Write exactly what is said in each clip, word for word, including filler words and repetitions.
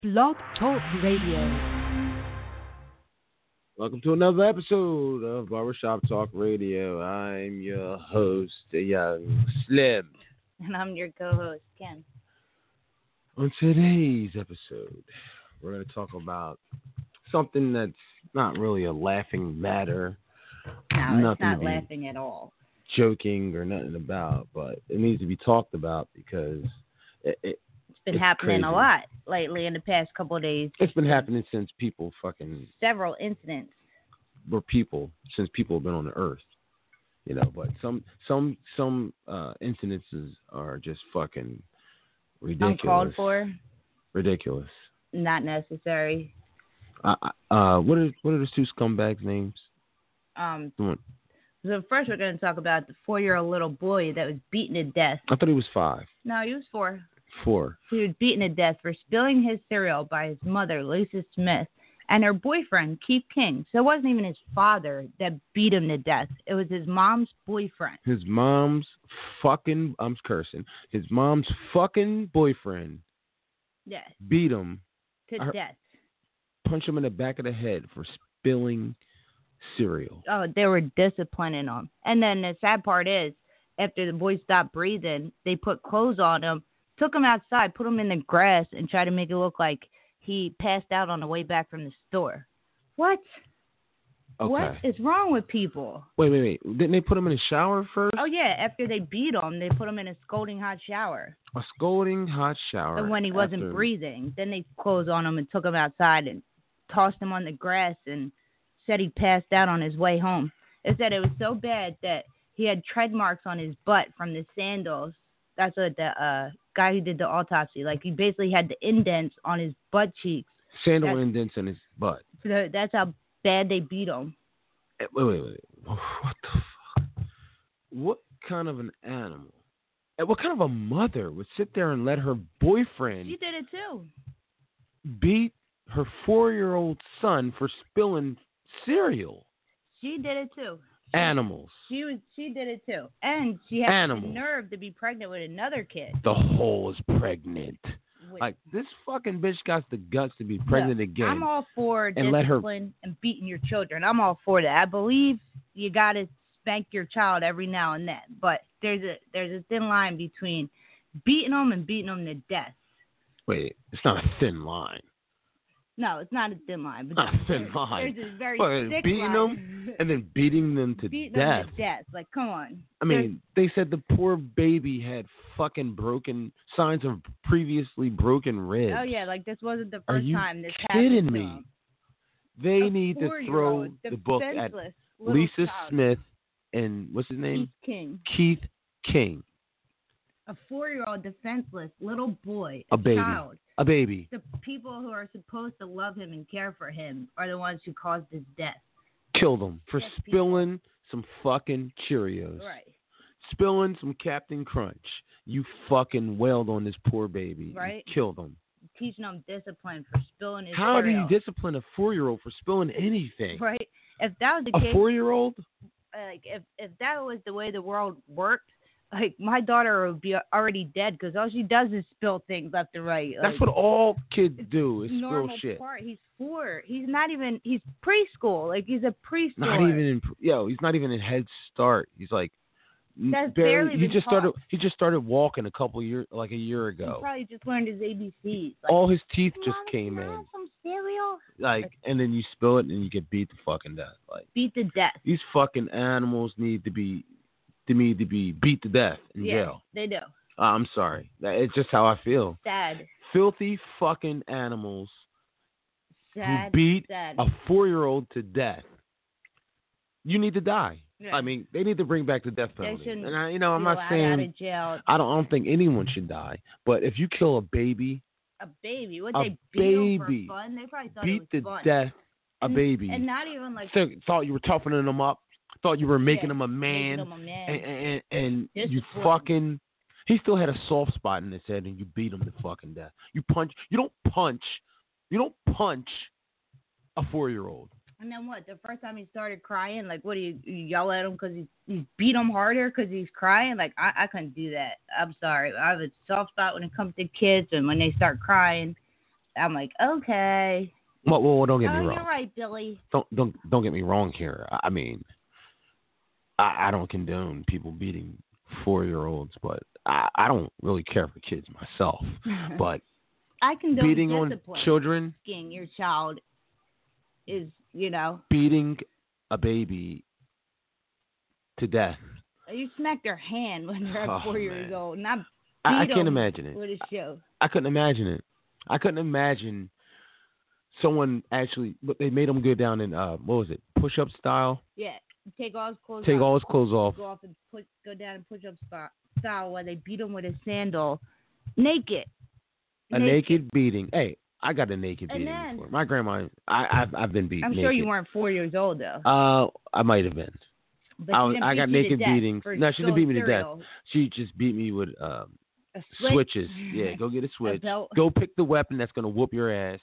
Blog Talk Radio. Welcome to another episode of Barbershop Talk Radio. I'm your host, Young Slim. And I'm your co-host, Ken. On today's episode, we're going to talk about something that's not really a laughing matter. No, nothing it's not to be laughing at all. Joking or nothing about, but it needs to be talked about because it, it, it's been it's happening crazy. a lot lately in the past couple of days. It's been happening since people fucking... Several incidents. Were people, since people have been on the earth. You know, but some some some uh, incidences are just fucking ridiculous. Uncalled for. Ridiculous. Not necessary. Uh, uh, what are what are the two scumbags' names? Um. So first, we're going to talk about the four-year-old little boy that was beaten to death. I thought he was five. No, he was four. Four. He was beaten to death for spilling his cereal by his mother, Lisa Smith, and her boyfriend, Keith King. So it wasn't even his father that beat him to death. It was his mom's boyfriend. His mom's fucking, I'm cursing, his mom's fucking boyfriend Yes. beat him. To I, death. Punched him in the back of the head for spilling cereal. Oh, they were disciplining him. And then the sad part is, after the boy stopped breathing, they put clothes on him, took him outside, put him in the grass, and tried to make it look like he passed out on the way back from the store. What? Okay. What is wrong with people? Wait, wait, wait. Didn't they put him in a shower first? Oh, yeah. After they beat him, they put him in a scalding hot shower. A scalding hot shower. And when he wasn't after... breathing, then they closed on him and took him outside and tossed him on the grass and said he passed out on his way home. It said it was so bad that he had tread marks on his butt from the sandals. That's what the uh, guy who did the autopsy, like he basically had the indents on his butt cheeks. Sandal that's, indents in his butt. So that's how bad they beat him. Wait, wait, wait. What the fuck? What kind of an animal? And what kind of a mother would sit there and let her boyfriend She did it too. beat her four-year-old son for spilling cereal? She did it too. She, Animals. She was. She did it too, and she had Animals. the nerve to be pregnant with another kid. The whole is pregnant. With, like this fucking bitch got the guts to be pregnant look, again. I'm all for and discipline let her... and beating your children. I'm all for that. I believe you got to spank your child every now and then, but there's a there's a thin line between beating them and beating them to death. Wait, it's not a thin line. No, it's not a thin line. But Not a thin there's, line. There's a very But thick beating line. them and then beating them to beating death. them to death. Like, come on. I mean, there's... they said the poor baby had fucking broken signs of previously broken ribs. Oh yeah, like this wasn't the Are first you time this happened. kidding to me? him. They A need to throw the book at Lisa child. Smith and what's his name? Keith King. Keith King. A four-year-old defenseless little boy, a, a baby, child. a baby. The people who are supposed to love him and care for him are the ones who caused his death. Killed him for Yes, spilling some fucking Cheerios. Right. Spilling some Captain Crunch. You fucking wailed on this poor baby. Right. You killed him. Teaching him discipline for spilling his How cereal. do you discipline a four-year-old for spilling anything? Right. If that was the A case, four-year-old? like if if that was the way the world worked, like my daughter would be already dead because all she does is spill things left and right. That's like, what all kids do is spill normal shit. Part. He's four. He's not even. He's preschool. Like he's a preschool. Not even in yo. He's not even in Head Start. He's like That's barely. barely He been just taught. started. He just started walking a couple years, like a year He ago. probably just learned his A B Cs. Like, All his teeth just "Mom, came can I in. have some cereal? Like, and then you spill it and you get beat to fucking death. Like Beat to death. these fucking animals need to be, to me, to be beat to death in Yeah, jail. they do. Uh, I'm sorry. That- It's just how I feel. Sad. Filthy fucking animals Sad. who beat sad. a four-year-old to death. You need to die. Yeah. I mean, they need to bring back the death They penalty. shouldn't And I, you know, I'm be not allowed saying out of jail. I don't. I don't think anyone should die. But if you kill a baby, A baby. What a they beat him baby for fun? They probably thought beat it to was fun. death a and, baby, And not even like so, thought you were toughening him up, thought you were making yeah, him a man, making him a man. and and, and you Discipline. fucking. He still had a soft spot in his head, and you beat him to fucking death. You punch. You don't punch. You don't punch a four-year-old. And then what? The first time he started crying, like, what do you, you yell at him because he, you beat him harder because he's crying? Like, I, I couldn't do that. I'm sorry. I have a soft spot when it comes to kids, and when they start crying, I'm like, okay. Well, well, don't get me Oh, wrong. you're right, Billy. Don't don't don't get me wrong here. I mean, I, I don't condone people beating four-year-olds, but I, I don't really care for kids myself. But I condone beating on discipline. children, Asking your child is, you know, beating a baby to death. you smack their hand when they're Oh, four years man. old, not I, I beat can't them imagine it. with a show. I couldn't imagine it. I couldn't imagine someone actually. But they made him go down in uh, what was it, push-up style? Yeah, take all his clothes Take off. all his clothes off. Go off and put, go down and push-up spot, style while they beat him with a sandal, naked. A naked, naked beating. Hey, I got a naked and beating then, before. My grandma, I, I've, I've been beat. I'm naked. sure you weren't four years old though. Uh, I might have been. But I, was, I got naked beatings. No, she didn't beat me cereal. to death. She just beat me with um, switch. switches. Yeah, go get a switch. A go pick the weapon that's gonna whoop your ass,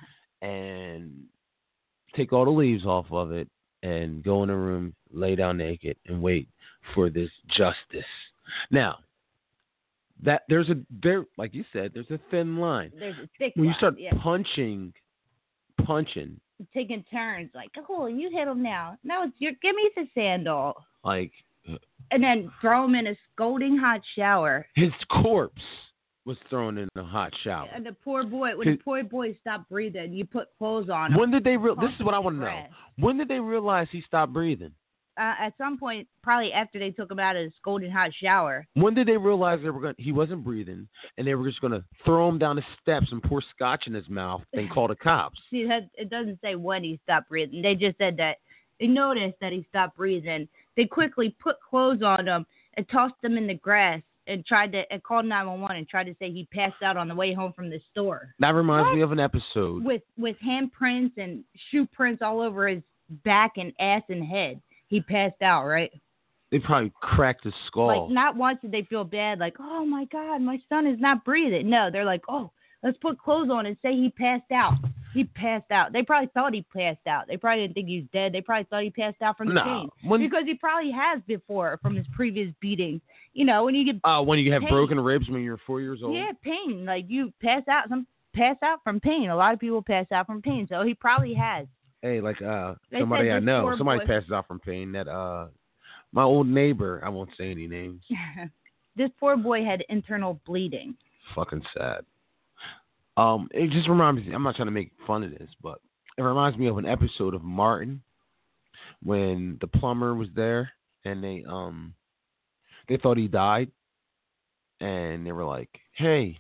and take all the leaves off of it, and go in a room, lay down naked, and wait for this justice. Now, that there's a there, like you said, there's a thin line. There's a thick when line, you start yeah. punching, punching. Taking turns, like, oh, you hit him now. No, it's your. Give me the sandal. Like, and then throw him in a scalding hot shower. His corpse was thrown in a hot shower. And the poor boy, when his, the poor boy stopped breathing, you put clothes on him. When did they real? This is what I want to know. When did they realize he stopped breathing? Uh, at some point, probably after they took him out of his scalding hot shower. When did they realize they were going? He wasn't breathing, and they were just going to throw him down the steps and pour scotch in his mouth and call the cops? See, that, it doesn't say when he stopped breathing. They just said that they noticed that he stopped breathing. They quickly put clothes on him and tossed him in the grass and tried to and called nine one one and tried to say he passed out on the way home from the store. That reminds what? me of an episode with with handprints and shoe prints all over his back and ass and head. He passed out, right? They probably cracked his skull. Like, not once did they feel bad, like, oh, my God, my son is not breathing. No, they're like, oh, let's put clothes on and say he passed out. He passed out. They probably thought he passed out. They probably didn't think he was dead. They probably thought he passed out from the no, pain. When, because he probably has before from his previous beatings. You know, when you get uh, when you have pain. broken ribs when you're four years old? Yeah, pain. Like, you pass out. Some pass out from pain. A lot of people pass out from pain. So he probably has. Hey, like uh, they somebody I know, somebody boy. passes out from pain. That uh, my old neighbor, I won't say any names. This poor boy had internal bleeding. Fucking sad. Um, it just reminds me. I'm not trying to make fun of this, but it reminds me of an episode of Martin when the plumber was there and they um they thought he died, and they were like, "Hey,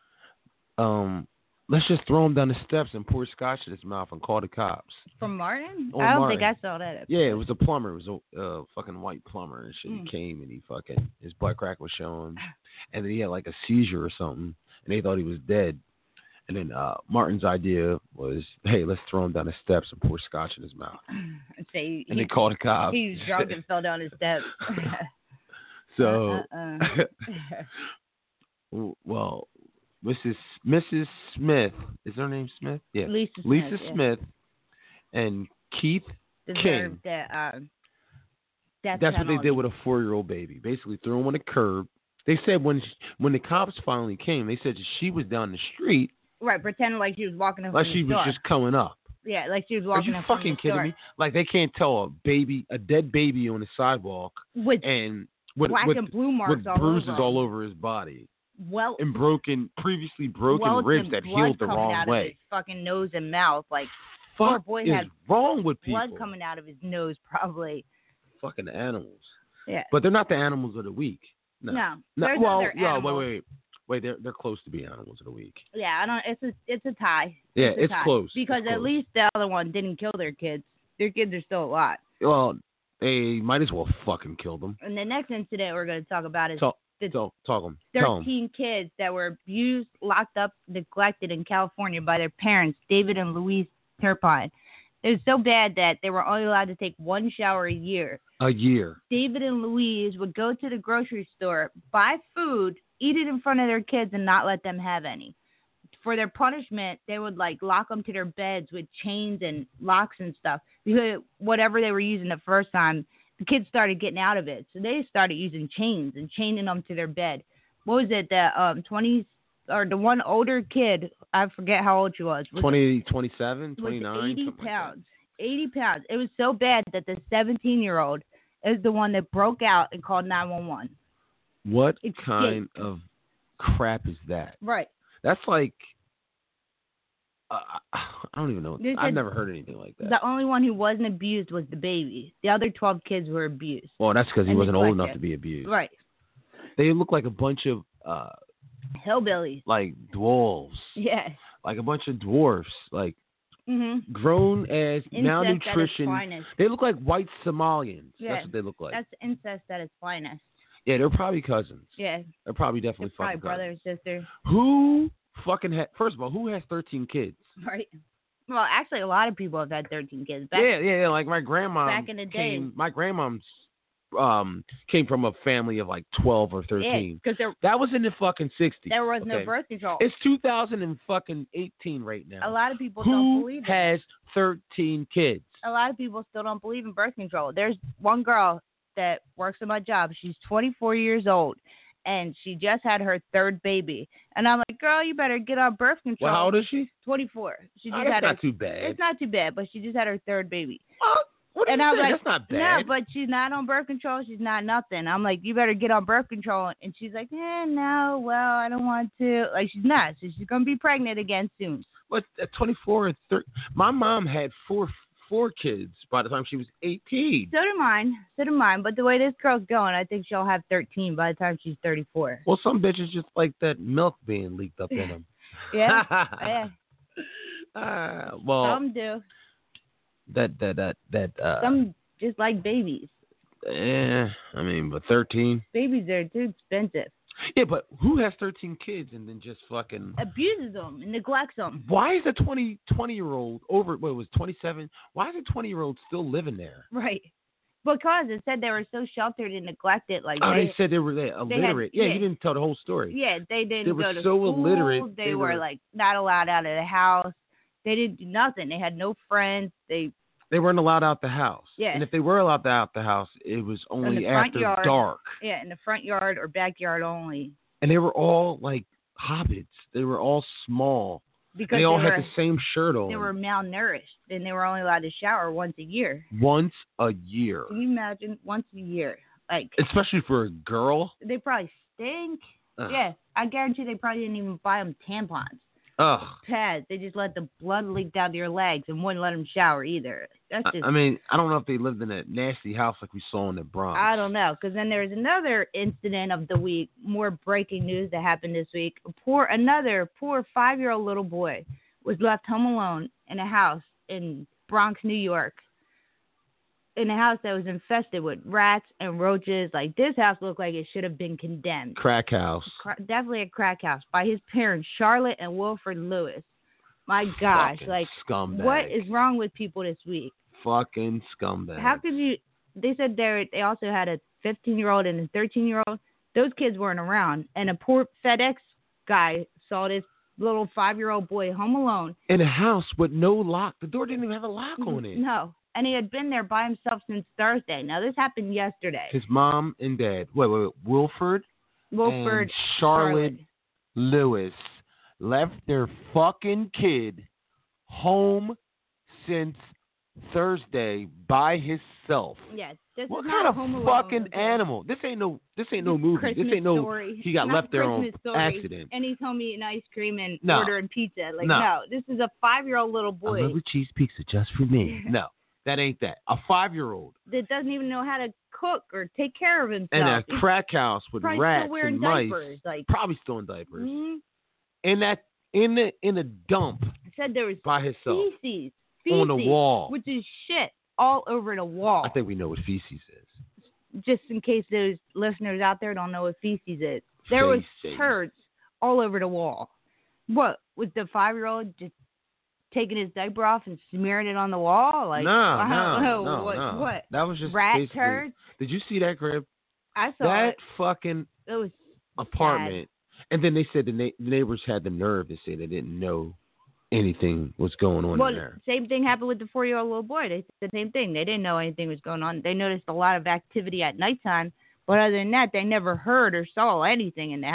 um." let's just throw him down the steps and pour scotch in his mouth and call the cops. From Martin? On I don't Martin. think I saw that episode. Yeah, it was a plumber. It was a uh, fucking white plumber and shit. Mm. He came and he fucking, his butt crack was showing. And then he had like a seizure or something. And they thought he was dead. And then uh, Martin's idea was, hey, let's throw him down the steps and pour scotch in his mouth. And, say and he, they called the cops. He was drunk and fell down the steps. So, uh-uh. well, Missus Missus Smith, is her name Smith? Yeah. Lisa Smith. Lisa yeah. Smith and Keith Deserved King. That, uh, That's what they did with a four-year-old baby. Basically threw him on a curb. They said when she, when the cops finally came, they said that she was down the street. Right, pretending like she was walking up like from she the was store. just coming up. Yeah, like she was walking Are you up fucking from the kidding store. me? Like they can't tell a baby, a dead baby on the sidewalk with and with, black with, and blue marks with all bruises over all over his body. Well, and broken, previously broken welts ribs and that blood healed the coming wrong out way. Of his fucking nose and mouth, like fuck poor boy is had wrong with people? blood coming out of his nose, probably. Fucking animals. Yeah, but they're not the animals of the week. No, no. no There's well, other no, animals. wait, wait, wait. They're they're close to being animals of the week. Yeah, I don't. It's a it's a tie. Yeah, it's, a it's tie. close because it's at close. least the other one didn't kill their kids. Their kids are still alive. Well, they might as well fucking kill them. And the next incident we're going to talk about is talk, the talk, talk them. thirteen kids that were abused, locked up, neglected in California by their parents, David and Louise Turpine. It was so bad that they were only allowed to take one shower a year. A year. David and Louise would go to the grocery store, buy food, eat it in front of their kids, and not let them have any. For their punishment, they would like lock them to their beds with chains and locks and stuff. Because whatever they were using the first time, the kids started getting out of it. So they started using chains and chaining them to their bed. What was it? The um, twenty or the one older kid, I forget how old she was. was twenty, twenty-seven, was twenty-nine, eighty something pounds. like eighty pounds. It was so bad that the seventeen-year-old is the one that broke out and called nine one one. that. What Escaped. kind of crap is that? Right. That's like, uh, I don't even know. They I've said never heard anything like that. The only one who wasn't abused was the baby. The other twelve kids were abused. Well, that's because he and wasn't old enough neglected. to be abused. Right. They look like a bunch of, uh, Hillbillies. like dwarves. Yeah. Like a bunch of dwarfs. Like Mm-hmm. grown as Incest malnutrition. at its finest. They look like white Somalians. Yeah. That's what they look like. That's incest at its finest. Yeah, they're probably cousins. Yeah. They're probably definitely They're fucking probably brother cousins. and sister. Who fucking had? First of all, who has thirteen kids? Right. Well, actually, a lot of people have had thirteen kids. Back, yeah, yeah, yeah. Like my grandma. back in the day. Came, my grandmom's um came from a family of like twelve or thirteen. because there That was in the fucking sixties. there was no okay? birth control. It's two thousand and fucking eighteen right now. A lot of people don't Who believe it. has thirteen kids? A lot of people still don't believe in birth control. There's one girl that works at my job. She's twenty-four years old, and she just had her third baby. And I'm like, girl, you better get on birth control. Well, how old is she? twenty-four. She Oh, just that's had not her. too bad. It's not too bad, but she just had her third baby. Oh, what do And you I was think? like, That's not no, bad. but she's not on birth control. She's not nothing. I'm like, you better get on birth control. And she's like, eh, no, well, I don't want to. Like, she's not. So she's going to be pregnant again soon. But at twenty-four and thirty, my mom had four four kids by the time she was eighteen. So do mine. So do mine. But the way this girl's going, I think she'll have thirteen by the time she's thirty-four. Well, some bitches just like that milk being leaked up in them. Yeah. yeah. Uh, well, Some do. that that that that. Uh, Some just like babies. eh, I mean, but thirteen. Babies are too expensive. Yeah, but who has thirteen kids and then just fucking Abuses them and neglects them. Why is a twenty, twenty year old over, what it was twenty-seven? Why is a twenty year old still living there? Right. Because it said they were so sheltered and neglected. Like Oh, they, they said they were they, illiterate. yeah. yeah, you didn't tell the whole story. Yeah, they didn't They were go to so school. illiterate, They, they were, were- like not allowed out of the house. They didn't do nothing. They had no friends. They They weren't allowed out the house. Yeah. And if they were allowed out the house, it was the only front after yard. dark. yeah in the front yard or backyard only And they were all like hobbits. They were all small. because They all they had were the same shirt on. they were malnourished and they were only allowed to shower once a year. once a year. Can you imagine once a year? Like Especially for a girl. they probably stink. Ugh. Yeah, I guarantee they probably didn't even buy them tampons. Ugh. Pads. They just let the blood leak down their legs and wouldn't let them shower either. That's I, just. I mean, I don't know if they lived in that nasty house like we saw in the Bronx. I don't know, because then there's another incident of the week, more breaking news that happened this week. A poor, another poor five-year-old little boy was left home alone in a house in Bronx, New York, in a house that was infested with rats and roaches. Like, this house looked like it should have been condemned. Crack house. Cra- Definitely a crack house by his parents, Charlotte and Wilfred Lewis. My gosh, Fucking like, scumbag. what is wrong with people this week? Fucking scumbag. How could you? They said they they also had a fifteen-year-old and a thirteen-year-old. Those kids weren't around, and a poor FedEx guy saw this little five-year-old boy home alone. In a house with no lock. The door didn't even have a lock on it. No, and he had been there by himself since Thursday. Now this happened yesterday. His mom and dad. Wait, wait, wait. Wilford Wilford and Charlotte, Lewis left their fucking kid home since Thursday by himself. Yes. This What is kind not of Home Alone, fucking okay? animal? This ain't no. This ain't no This is movie. Christmas this ain't no. Story. He got Not left there on Christmas Story, accident. And he's home eating ice cream and No. ordering pizza. Like No. no, this is a five-year-old little A boy little cheese pizza just for me. No, that ain't that. A five-year-old that doesn't even know how to cook or take care of himself. in a He's crack house with probably rats still wearing and mice. diapers. Like Probably still in diapers. mhm. In that in the in a dump I said there was by himself feces, on the feces, wall. which is shit all over the wall. I think we know what feces is. Just in case those listeners out there don't know what feces is, there was Feces. turds all over the wall. What was the five-year-old just taking his diaper off and smearing it on the wall? Like no, I don't no, know no, what no. what That was just rat basically- turds. Did you see that, Crib? I saw That it. fucking It was apartment. And then they said the, na- the neighbors had the nerve to say they didn't know anything was going on well, in there. same thing happened with the four-year-old little boy. They said the same thing. They didn't know anything was going on. They noticed a lot of activity at nighttime, but other than that, they never heard or saw anything in the house.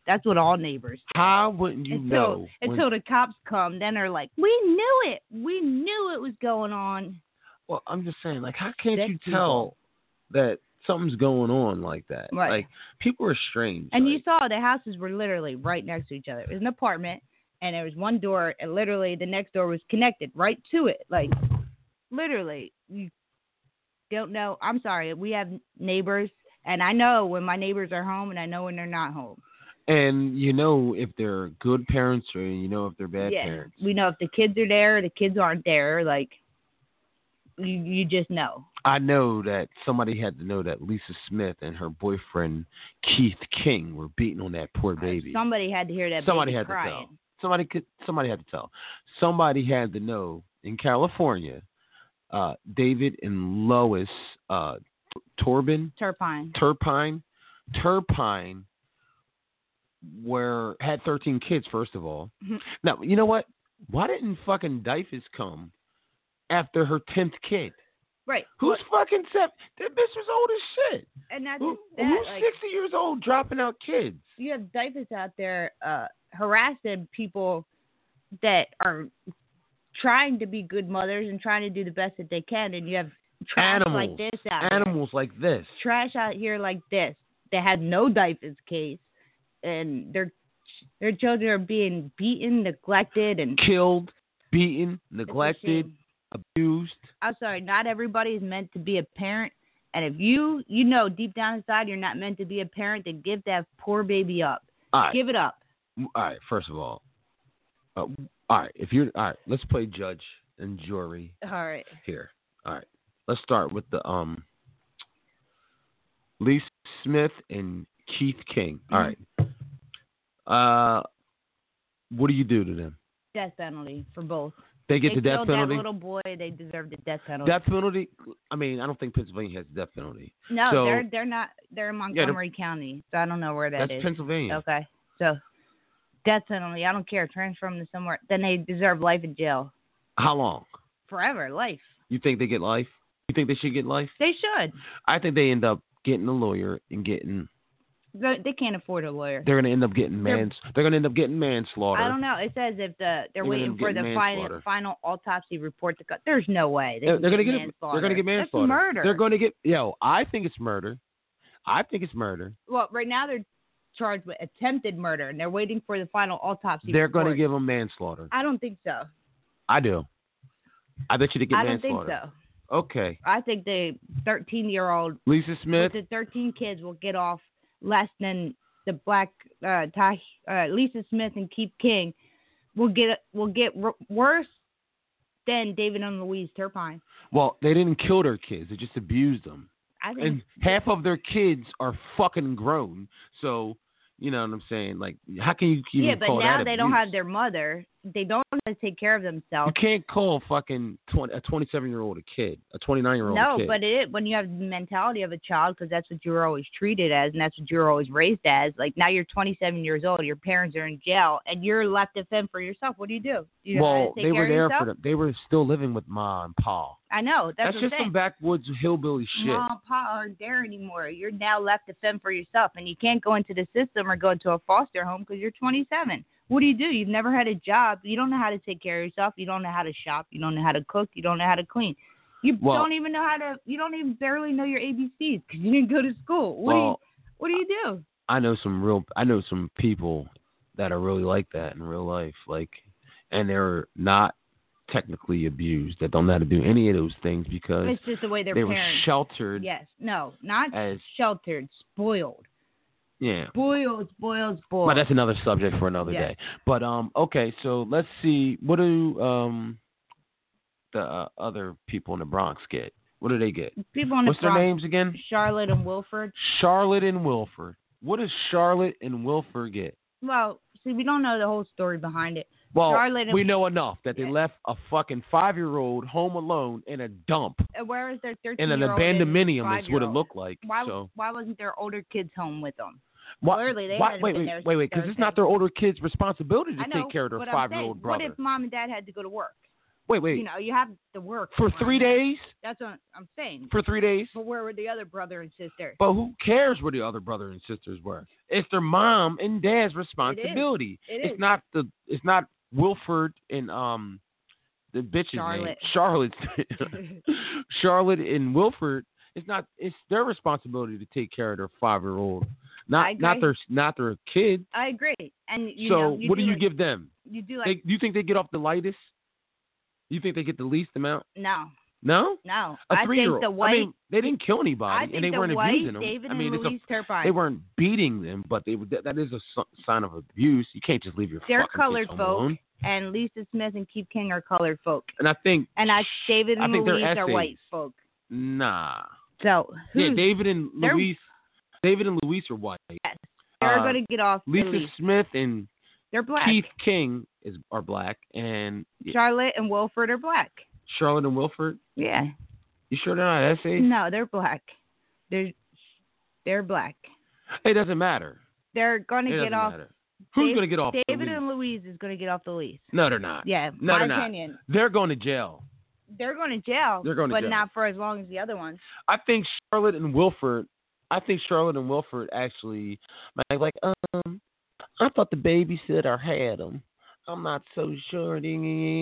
That's what all neighbors do. How wouldn't you until, know? When, until the cops come, then they're like, we knew it. We knew it was going on. well, I'm just saying, like, how can't Sick you people. tell that something's going on like that? Right. Like, people are strange. And like, you saw the houses were literally right next to each other. It was an apartment, and there was one door, and literally the next door was connected right to it. Like, literally, you don't know. I'm sorry. We have neighbors, and I know when my neighbors are home, and I know when they're not home. And you know if they're good parents or you know if they're bad yeah, parents. we know if the kids are there, the kids aren't there. Like, you, you just know. I know that somebody had to know that Lisa Smith and her boyfriend Keith King were beating on that poor baby. Somebody had to hear that Somebody baby had crying. to tell. Somebody could. Somebody had to tell. Somebody had to know in California. Uh, David and Lois uh, Torbin. Turpine. Turpine. Turpine. Were had thirteen kids. First of all. Mm-hmm. Now you know what? Why didn't fucking Dyfus come after her tenth kid? Right. Who's well, fucking seven? That bitch was old as shit. And that's Who, that, who's like, sixty years old dropping out kids? You have Dyfus out there uh, harassing people that are trying to be good mothers and trying to do the best that they can, and you have trash Animals. like this out Animals there. like this. Trash out here like this that has no Dyfus case, and their their children are being beaten, neglected, and Killed, beaten, it's a neglected, shame. abused. I'm sorry, not everybody is meant to be a parent. And if you, you know, deep down inside you're not meant to be a parent, then give that poor baby up. All right. Give it up. All right. First of all, uh, all right. If you're all right, let's play judge and jury All right. here. All right. Let's start with the um, Lisa Smith and Keith King. All right. Uh, what do you do to them? Death penalty for both. They get they the death killed penalty. That little boy, they deserve the death penalty. Death penalty. I mean, I don't think Pennsylvania has the death penalty. No, so, they're they're not. They're in Montgomery County, so I don't know where that that's is. Pennsylvania. Okay, so death penalty. I don't care. Transfer them to somewhere. Then they deserve life in jail. How long? Forever, life. You think they get life? You think they should get life? They should. I think they end up getting a lawyer and getting. They, they can't afford a lawyer. They're going to end up getting mans. They're, they're going to end up getting manslaughter. I don't know. It says if the they're, They're waiting for the final final autopsy report to cut. There's no way they They're, they're going to get. manslaughter. They're going to get manslaughter. That's murder. They're going to get. Yo, I think it's murder. I think it's murder. Well, right now they're charged with attempted murder, and they're waiting for the final autopsy They're report. going to give them manslaughter. I don't think so. I do. I bet you they get I don't manslaughter. think so. Okay. I think the thirteen-year-old Lisa Smith. with the thirteen kids will get off less than the black uh, Ty, uh, Lisa Smith and Keith King will get will get r- worse than David and Louise Turpine. Well, they didn't kill their kids; they just abused them. I think And half of their kids are fucking grown. So, you know what I'm saying? Like, how can you even yeah, but call now that they don't abuse? have their mother. They don't know how to take care of themselves. You can't call fucking twenty, a twenty-seven-year-old a kid, a twenty-nine-year-old No, a kid. but it is when you have the mentality of a child, because that's what you were always treated as, and that's what you were always raised as. Like, now you're twenty-seven years old, your parents are in jail, and you're left to fend for yourself. What do you do? Do you know how well, to take they care were of there yourself? for them. They were still living with Ma and Pa. I know. That's, That's what just I'm some saying. backwoods hillbilly shit. Mom and Pop aren't there anymore. You're now left to fend for yourself, and you can't go into the system or go into a foster home because you're twenty-seven. What do you do? You've never had a job. You don't know how to take care of yourself. You don't know how to shop. You don't know how to cook. You don't know how to clean. You Well- don't even know how to. You don't even barely know your A B Cs because you didn't go to school. What do you? Well, What do you do? I know some real. I know some people that are really like that in real life, like, and they're not technically abused. That don't know how to do any of those things because It's just the way their they parents. were sheltered. Yes. No. Not As- sheltered. Spoiled. Yeah. Spoiled. Spoiled. Spoiled. But that's another subject for another Yeah. day. But um, okay, so let's see. What do um the uh, other people in the Bronx get? What do they get? People in the What's their Bronx, names again? Charlotte and Wilford. Charlotte and Wilford. What does Charlotte and Wilford get? Well, see, we don't know the whole story behind it. Well, Charlotte and- we know enough that they Yeah. left a fucking five-year-old home alone in a dump Uh, Where is their in thirteen-year-old an abandonmenium. Is what it five-year-old? looked like. Why? So Why wasn't their older kids home with them? why, Clearly, they why, hadn't wait, been wait, there wait, wait, since because it's Thursday. not their older kid's responsibility to I know, take care of their but I'm five-year-old saying, brother. What if mom and dad had to go to work? Wait, wait. You know, you have to work For them, three right? days? That's what I'm saying. For three days? But where were the other brother and sister? But who cares where the other brother and sisters were? It's their mom and dad's responsibility. It is. It it's is. not the. It's not Wilford and um the bitch's Charlotte. name. Charlotte's. Charlotte and Wilford. It's not. It's their responsibility to take care of their five year old. Not not their not their kid. I agree. And you so know, you what do, do you like, give them? You do like. They, do you think they get off the lightest? You think they get the least amount? No. No? No. A I three-year-old. think the white. I mean, they didn't kill anybody, I think and they the weren't white, abusing them. David I mean, and it's Louise a, Turpine. they weren't beating them, but they that, that is a sign of abuse. You can't just leave your They're fucking colored kids folk, alone. and Lisa Smith and Keith King are colored folk. And I think. And I, David and I think Louise they're are essays. white folk. Nah. So yeah, David and they're- Louise. David and Louise are white. Yes. They're Uh, going to get off. Lisa Louise. Smith and They're black. Keith King is are black, and Charlotte and Wilford are black. Charlotte and Wilford. Yeah. You sure they're not essays? No, they're black. They're they're black. It doesn't matter. They're going It to get doesn't off. matter. Who's Dave- going to get off the David lease? and Louise is going to get off the lease. No, they're not. Yeah, No, my they're not. opinion. They're going to jail. They're going to jail. They're going to but jail. not for as long as the other ones. I think Charlotte and Wilford. I think Charlotte and Wilford actually might like. Um, I thought the babysitter had him. I'm not so sure. They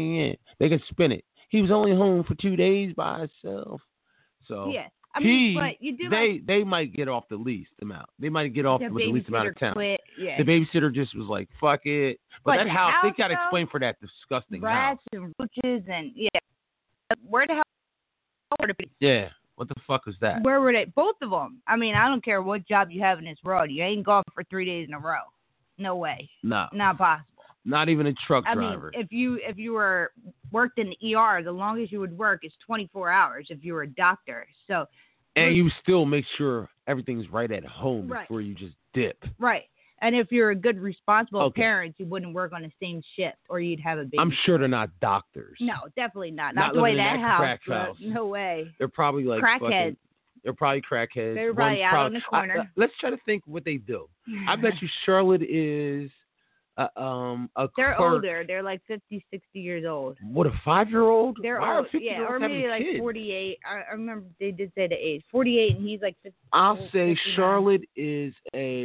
can spin it. He was only home for two days by himself. So Yeah. I he, mean, but you do they like they might get off the least amount. They might get off the with the least amount of babysitter time. quit. Yeah. The babysitter just was like, "Fuck it." But, But that the house, they house, got to though, explain for that disgusting Rats house. and roaches and yeah. Where the hell were the people? Yeah. What the fuck was that? Where were they? Both of them. I mean, I don't care what job you have in this world. You ain't gone for three days in a row. No way. No. Not possible. Not even a truck I driver. mean, if you if you were worked in the E R, the longest you would work is twenty-four hours. If you were a doctor, so and you still make sure everything's right at home Right. before you just dip. right. And if you're a good, responsible Okay. parent, you wouldn't work on the same shift, or you'd have a baby. I'm sure they're not doctors. No, definitely not. Not Not, the way living in that that house. crack but house. No way. They're probably like Crackheads. fucking- They're probably crackheads. They're probably One's out probably, in the corner. I- I- let's try to think what they do. I bet you Charlotte is uh, um a They're clerk. older. They're like fifty, sixty years old. What, a five-year-old? They're Why old, are fifty yeah, year or olds maybe having like kids? forty-eight. I, I remember they did say the age, forty-eight, and he's like fifty. I'll say fifty-nine. Charlotte is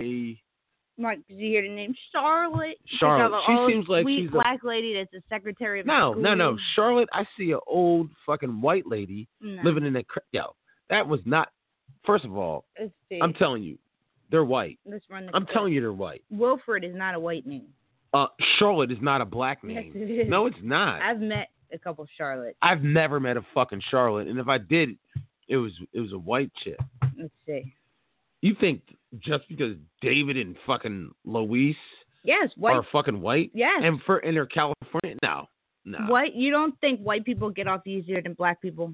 a Like, did you hear the name Charlotte? You think Charlotte. of an She old, seems like sweet she's a- black lady that's the secretary of the no, school. no, no. Charlotte, I see an old fucking white lady No. living in a cra- yo. That was not. First of all, Let's see. I'm telling you, they're white. Let's run the I'm clip. telling you, they're white. Wilford is not a white name. Uh, Charlotte is not a black Yes, name. it is. No, it's not. I've met a couple Charlotte. I've never met a fucking Charlotte, and if I did, it was it was a white chick. Let's see. You think just because David and fucking Louise Yes, white. are fucking white, Yes. and for and they're California? No, no. White. You don't think white people get off easier than black people?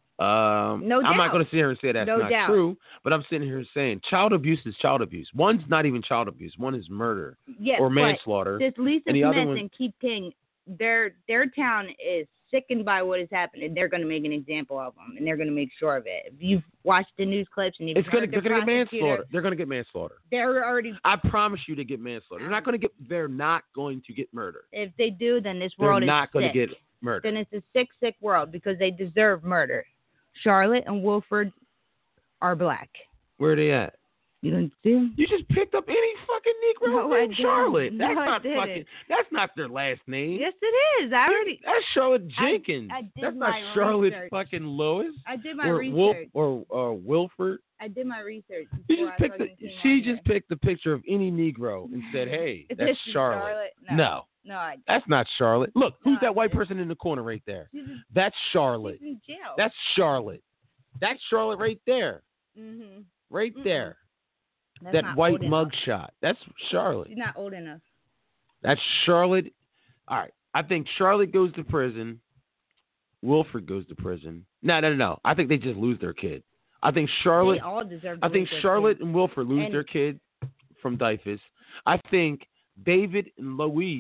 Um, No I'm not doubt. going to sit here and say that's No not doubt. true, but I'm sitting here saying child abuse is child abuse. One's not even child abuse. One is murder Yes. or but manslaughter. This Lisa and the other Smith one- and Keith King, their their town is sickened by what has happened, and they're going to make an example of them, and they're going to make sure of it. If you've watched the news clips and you've It's gonna heard they're the gonna get prosecutor, manslaughter. They're gonna get manslaughter. they're already. I promise you, to get manslaughter. They're not gonna get. They're not going to get murder. If they do, then this They're world is not going sick. to get murder. Then it's a sick, sick world because they deserve murder. Charlotte and Wilford are black. Where are they at? You don't see them? You just picked up any fucking Negro No, I named didn't. Charlotte. No, That's I not didn't. fucking. That's not their last name. Yes, it is. I already. That's Charlotte I- Jenkins. I did That's not my Charlotte research. fucking Lewis. I did my or research. Wolf or uh, Wilford. I did my research. You before just I picked. The, fucking came she on just here. picked the picture of any Negro and said, "Hey, Is that's this Charlotte." No. No, No, I didn't. that's not Charlotte. Look, who's No, I that white didn't. person in the corner right there? She's in, That's Charlotte. she's in jail. That's Charlotte. That's Charlotte right there. Mhm. Right Mm-mm. there. That's That not white old mug enough. shot. That's Charlotte. She's not old enough. That's Charlotte. All right. I think Charlotte goes to prison. Wilford goes to prison. No, no, no, no. I think they just lose their kid. I think Charlotte. They all deserve. To I think lose their Charlotte kids. and Wilford lose And- their kid from Dyfus. I think David and Louise,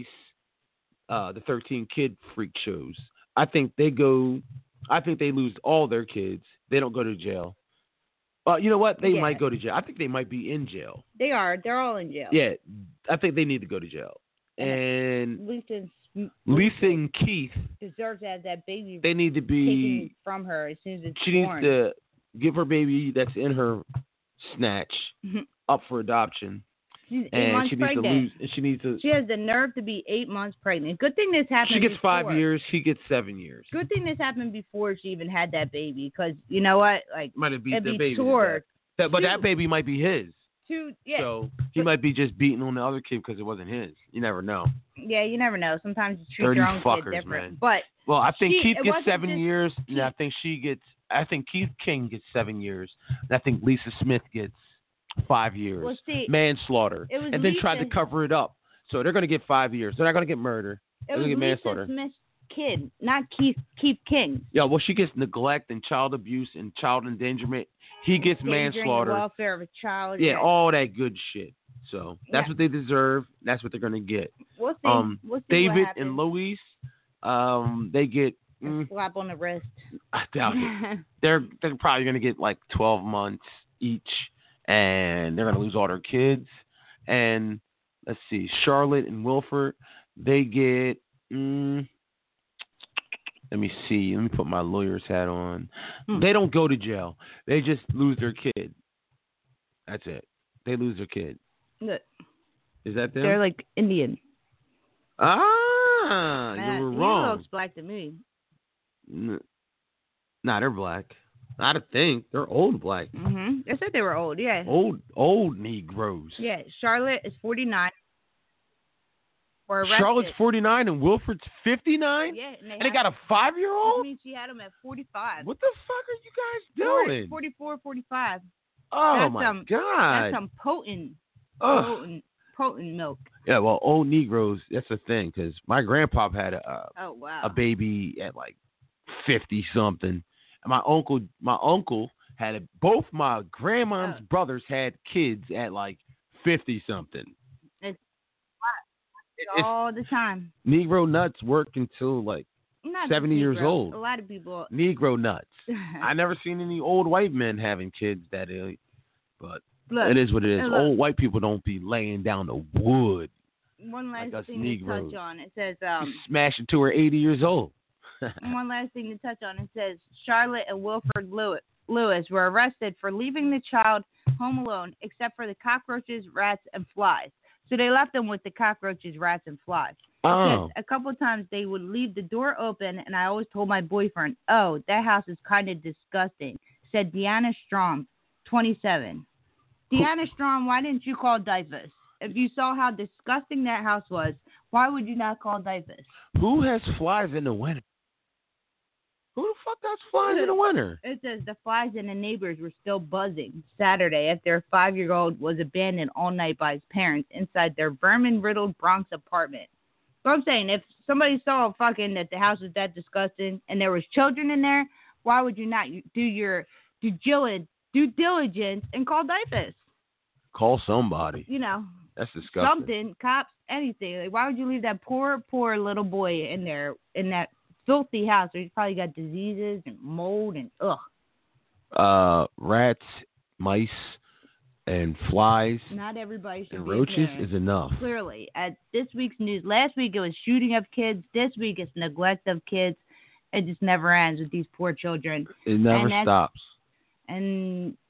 uh, the thirteen kid freak shows. I think they go. I think they lose all their kids. They don't go to jail. Uh, you know what? They Yeah. might go to jail. I think they might be in jail. They are. They're all in jail. Yeah, I think they need to go to jail. and Lisa, Lisa and Keith deserves to have that baby. They need to be taken from her as soon as it's She born. needs to give her baby that's in her snatch up for adoption. She's eight and months she needs pregnant. to lose. And she needs to. She has the nerve to be eight months pregnant. Good thing this happened. She gets before. five years. He gets seven years. Good thing this happened before she even had that baby, because you know what? Like, might have beat it'd the be baby. to tore. death. That, but Two- that baby might be his. Two, yeah. So he But- might be just beating on the other kid because it wasn't his. You never know. Yeah, you never know. Sometimes you treat Dirty your own fuckers, kid different. man. But Well, I think She- Keith it gets wasn't seven just years. Keith. And I think she gets. I think Keith King gets seven years. And I think Lisa Smith gets five years. Well, see, manslaughter. it was And then tried to Lisa- cover it up. So they're going to get five years. They're not going to get murder. it They're was going to get Lisa manslaughter. Smith's kid, not Keith Keith King. Yeah, well, she gets neglect and child abuse and child endangerment. He gets Endangering manslaughter. the welfare of a child. Yeah, all that good shit. So that's Yeah. what they deserve. That's what they're going to get. We'll see. Um, we'll see what David happens. and Louise, um, they get. Mm, Slap on the wrist. I doubt it. They're they're probably going to get like twelve months each, and they're going to lose all their kids. And let's see, Charlotte and Wilford, they get. Mm, let me see. Let me put my lawyer's hat on. Hmm. They don't go to jail. They just lose their kid. That's it. They lose their kid. Look, Is that them? they're like Indian. Ah, Uh, you were he wrong. looks black to me. N- Nah, they're black. I don't think they're old black. Mhm. They said they were old. Yeah. Old, old Negroes. Yeah. Charlotte is forty-nine. Were arrested. Charlotte's forty-nine and Wilford's fifty-nine? Yeah, and they, And they got a five-year-old? I mean, she had him at forty-five. What the fuck are you guys doing? forty-four, forty-five. Oh, that's my some, God. That's some potent, Ugh. potent, potent milk. Yeah, well, old Negroes, that's the thing, because my grandpa had a, a, Oh, wow. a baby at like fifty-something. And my uncle, my uncle had a, both my grandma's Oh. brothers had kids at like fifty-something. It's It's, all the time. Negro nuts work until like Not seventy just years Negro. old. A lot of people. Negro nuts. I never seen any old white men having kids that early, but Look, it is what it is. and look. Old white people don't be laying down the wood. one last like us thing Negroes. to touch on. It says, You um, smash it to her eighty years old. one last thing to touch on. It says Charlotte and Wilford Lew- Lewis were arrested for leaving the child home alone, except for the cockroaches, rats, and flies. So they left them with the cockroaches, rats, and flies. Oh, Because a couple of times they would leave the door open, and I always told my boyfriend, "Oh, that house is kind of disgusting," said Deanna Strom, twenty-seven. Deanna Strom, why didn't you call DYFUS? If you saw how disgusting that house was, why would you not call DYFUS? who has flies in the winter? Who the fuck has flies in the winter? It says the flies and the neighbors were still buzzing Saturday after a five-year-old was abandoned all night by his parents inside their vermin-riddled Bronx apartment. So I'm saying, if somebody saw fucking that the house was that disgusting and there was children in there, why would you not do your due diligence, due diligence and call DYFUS? Call somebody. You know, That's disgusting. something, cops, anything. Like, why would you leave that poor, poor little boy in there in that filthy house where he's probably got diseases and mold and ugh. Uh, rats, mice, and flies Not everybody should and be a roaches parent. is enough. Clearly, at this week's news, last week it was shooting of kids. This week it's neglect of kids. It just never ends with these poor children. It never And that's- stops. And